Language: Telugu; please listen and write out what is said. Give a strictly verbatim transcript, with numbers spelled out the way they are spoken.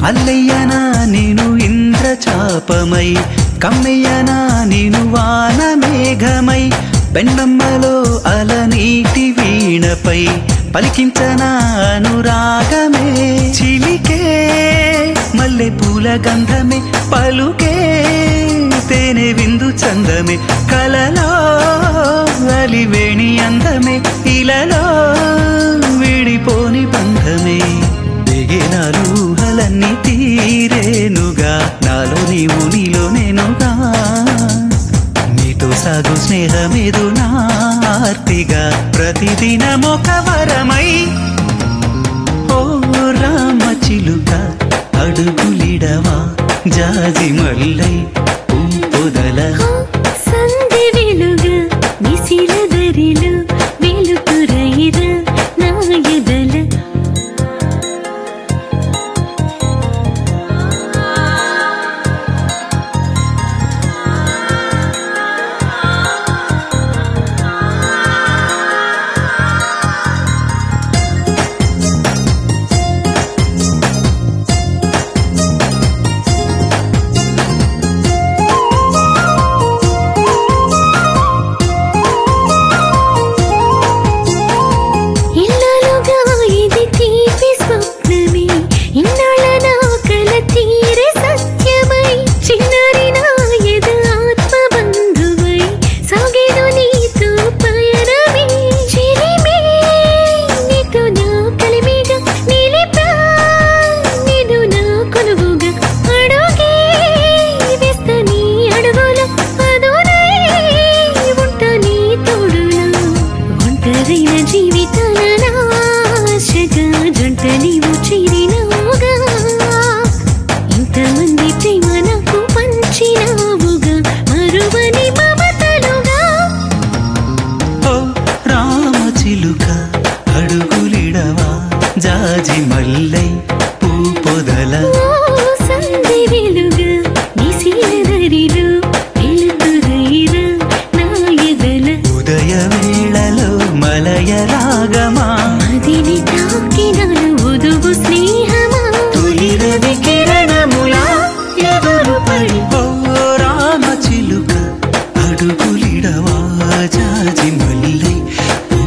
అల్లయ్యనా నేను ఇంద్రచాపమై, కమ్మయ్యనా నేను వాన మేఘమై, పెన్నమ్మలో అలనీటి వీణపై పలికించనా అనురాగమే. చిలికే మల్లె పూల గంధమే, పలుకే తేనె విందు చందమే, కలలో అలివేణి అందమే, ఇలలో విడిపోని బంధమే. దిగినాలు ఊహలన్నీ తీరేనుగా, నాలో నీవు నీలో నేనుగా, నీతో సాగు స్నేహమేదు నార్తిగా, ప్రతిదినమొక వరమై. ఓ రామ చిలుక అడుగులిడవా, జాజి మల్లై పూపొదల సంధి వెలుగు నిశిల దరిలు వెలుతురైర నా ఎదల. జాజి మల్లై పూపొదల సంధి వెలుగు నిశిల దరిలు వెలుతురైర నా ఎదల. ఉదయ వేళలో మలయ రాగమా, మదిని తాకినాను ఉదువు స్నేహమా, తొలి రవి కిరణములా ఎదురు పడి. ఓ రామ చిలుక అడుగులిడవా, జాజి మల్లై